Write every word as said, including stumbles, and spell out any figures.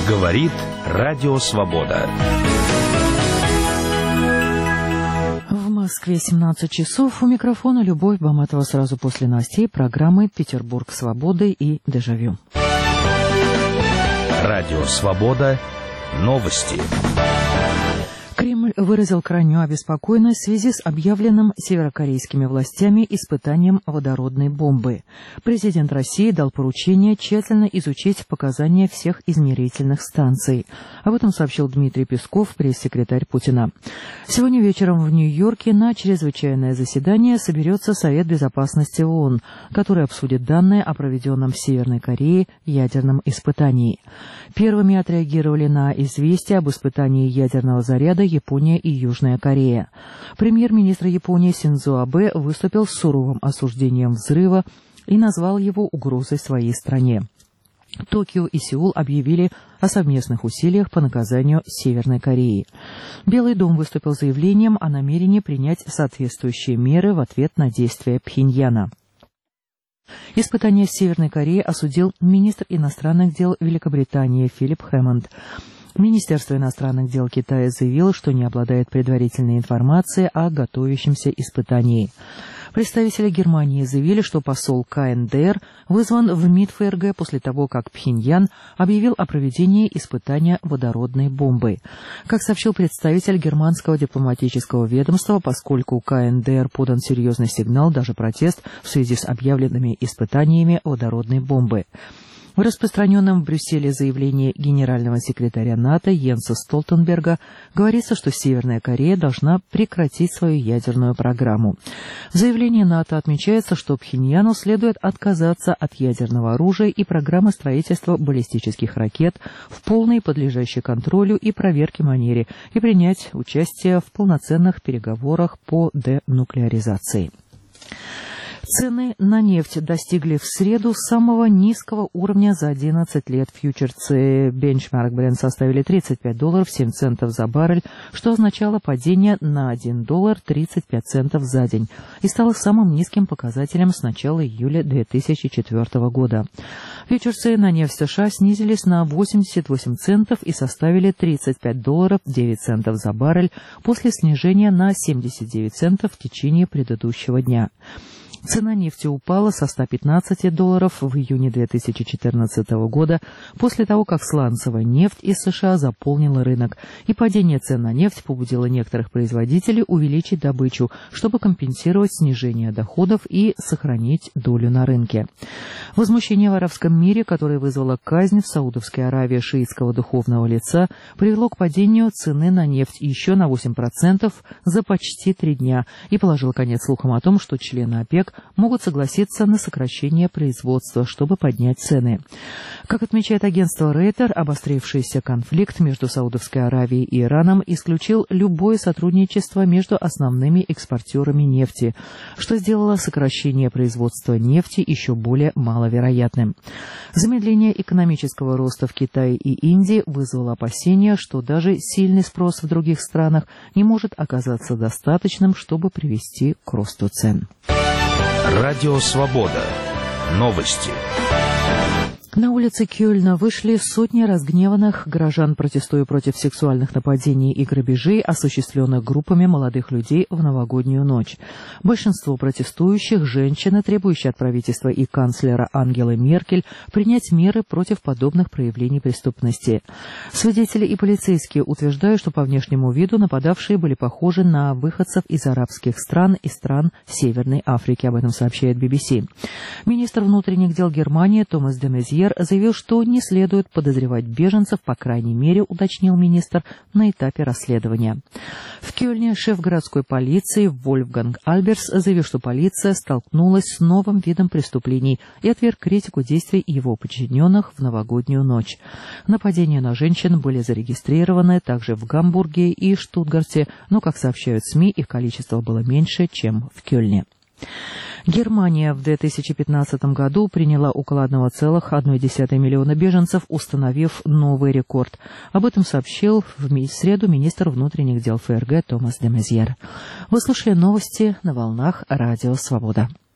Говорит Радио Свобода. В Москве семнадцать часов. У микрофона Любовь Баматова. Сразу после новостей программы «Петербург свободы» и «Дежавю». Радио Свобода. Новости. Кремль выразил крайнюю обеспокоенность в связи с объявленным северокорейскими властями испытанием водородной бомбы. Президент России дал поручение тщательно изучить показания всех измерительных станций. Об этом сообщил Дмитрий Песков, пресс-секретарь Путина. Сегодня вечером в Нью-Йорке на чрезвычайное заседание соберется Совет Безопасности ООН, который обсудит данные о проведенном в Северной Корее ядерном испытании. Первыми отреагировали на известие об испытании ядерного заряда Япония и Южная Корея. Премьер-министр Японии Синдзо Абэ выступил с суровым осуждением взрыва и назвал его угрозой своей стране. Токио и Сеул объявили о совместных усилиях по наказанию Северной Кореи. Белый дом выступил с заявлением о намерении принять соответствующие меры в ответ на действия Пхеньяна. Испытание в Северной Корее осудил министр иностранных дел Великобритании Филипп Хэммонд. Министерство иностранных дел Китая заявило, что не обладает предварительной информацией о готовящемся испытании. Представители Германии заявили, что посол ка эн дэ эр вызван в МИД эф эр гэ после того, как Пхеньян объявил о проведении испытания водородной бомбы. Как сообщил представитель германского дипломатического ведомства, поскольку ка эн дэ эр подан серьезный сигнал, даже протест, в связи с объявленными испытаниями водородной бомбы. В распространенном в Брюсселе заявлении генерального секретаря НАТО Йенса Столтенберга говорится, что Северная Корея должна прекратить свою ядерную программу. В заявлении НАТО отмечается, что Пхеньяну следует отказаться от ядерного оружия и программы строительства баллистических ракет в полной подлежащей контролю и проверке манере и принять участие в полноценных переговорах по денуклеаризации. Цены на нефть достигли в среду самого низкого уровня за одиннадцать лет. Фьючерсы Benchmark Brent составили тридцать пять долларов семь центов за баррель, что означало падение на один доллар тридцать пять центов за день и стало самым низким показателем с начала июля две тысячи четвёртого года. Фьючерсы на нефть США снизились на восемьдесят восемь центов и составили тридцать пять долларов девять центов за баррель после снижения на семьдесят девять центов в течение предыдущего дня. Цена нефти упала со ста пятнадцати долларов в июне две тысячи четырнадцатого года после того, как сланцевая нефть из США заполнила рынок, и падение цен на нефть побудило некоторых производителей увеличить добычу, чтобы компенсировать снижение доходов и сохранить долю на рынке. Возмущение в арабском мире, которое вызвало казнь в Саудовской Аравии шиитского духовного лица, привело к падению цены на нефть еще на восемь процентов за почти три дня и положило конец слухам о том, что члены ОПЕК могут согласиться на сокращение производства, чтобы поднять цены. Как отмечает агентство Рейтер, обострившийся конфликт между Саудовской Аравией и Ираном исключил любое сотрудничество между основными экспортерами нефти, что сделало сокращение производства нефти еще более маловероятным. Замедление экономического роста в Китае и Индии вызвало опасения, что даже сильный спрос в других странах не может оказаться достаточным, чтобы привести к росту цен. Радио Свобода. Новости. На улице Кёльна вышли сотни разгневанных горожан, протестуя против сексуальных нападений и грабежей, осуществленных группами молодых людей в новогоднюю ночь. Большинство протестующих – женщины, требующие от правительства и канцлера Ангелы Меркель принять меры против подобных проявлений преступности. Свидетели и полицейские утверждают, что по внешнему виду нападавшие были похожи на выходцев из арабских стран и стран Северной Африки. Об этом сообщает би би си. Министр внутренних дел Германии Томас де Мезьер заявил, что не следует подозревать беженцев, по крайней мере, уточнил министр, на этапе расследования. В Кёльне шеф городской полиции Вольфганг Альберс заявил, что полиция столкнулась с новым видом преступлений и отверг критику действий его подчиненных в новогоднюю ночь. Нападения на женщин были зарегистрированы также в Гамбурге и Штутгарте, но, как сообщают СМИ, их количество было меньше, чем в Кёльне. Германия в две тысячи пятнадцатом году приняла около одного целых одной десятой миллиона беженцев, установив новый рекорд. Об этом сообщил в среду министр внутренних дел эф эр гэ Томас де Мезьер. Вы слушали новости на волнах Радио Свобода.